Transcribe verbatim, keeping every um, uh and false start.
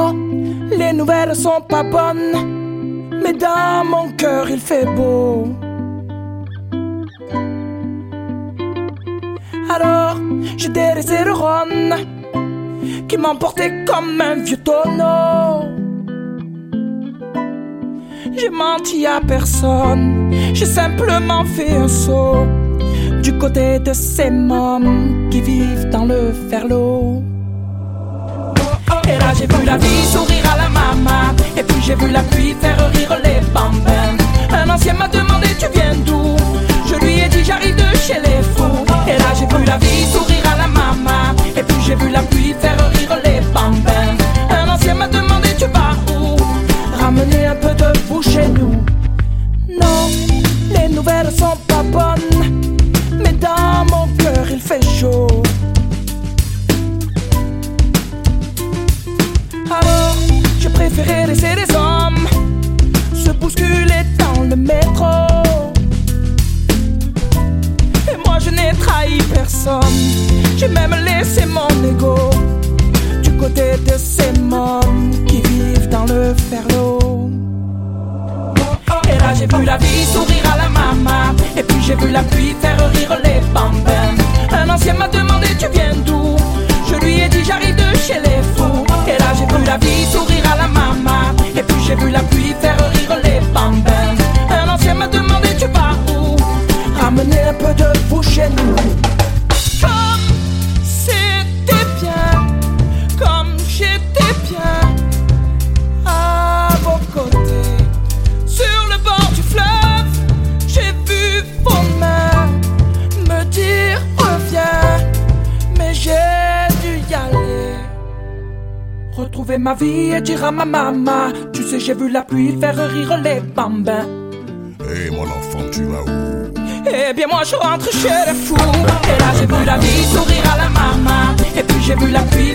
Oh, les nouvelles sont pas bonnes, mais dans mon cœur il fait beau. Alors j'ai délaissé le Rhône qui m'emportait comme un vieux tonneau. J'ai menti à personne, j'ai simplement fait un saut du côté de ces mômes qui vivent dans le ferlot. Et là j'ai vu la vie sourire à la maman, et puis j'ai vu la pluie faire rire les bambins. Un ancien m'a demandé tu viens d'où? Je lui ai dit j'arrive de chez les fous. Et là j'ai vu la vie sourire à la maman, et puis j'ai vu la pluie faire rire les bambins. Un ancien m'a demandé tu vas où? Ramener un peu de vous chez nous. Non, les nouvelles sont pas bonnes, mais dans mon cœur il fait chaud. Alors j'ai préféré laisser les hommes se bousculer dans le métro. Et moi je n'ai trahi personne, j'ai même laissé mon ego du côté de ces mômes qui vivent dans le ferlot. Et là j'ai vu la vie sourire à la maman, et puis j'ai vu la pluie faire rire les bambins. Un ancien m'a demandé tu viens d'où? Je lui ai dit j'arrive de chez les fous. Et là j'ai vu la vie sourire à la maman, et puis j'ai vu la pluie faire rire les bambins. Un ancien m'a demandé tu vas où? Ramener un peu de vous chez nous. Comme c'était bien, comme j'étais bien à vos côtés. Sur le bord du fleuve, j'ai vu vos mains me dire reviens, mais j'ai dû y aller. Retrouver ma vie et dire à ma maman, tu sais j'ai vu la pluie faire rire les bambins. Hé hey, mon enfant, tu vas où? Eh bien moi je rentre chez les fous. Et là j'ai vu la vie sourire à la maman, et puis j'ai vu la pluie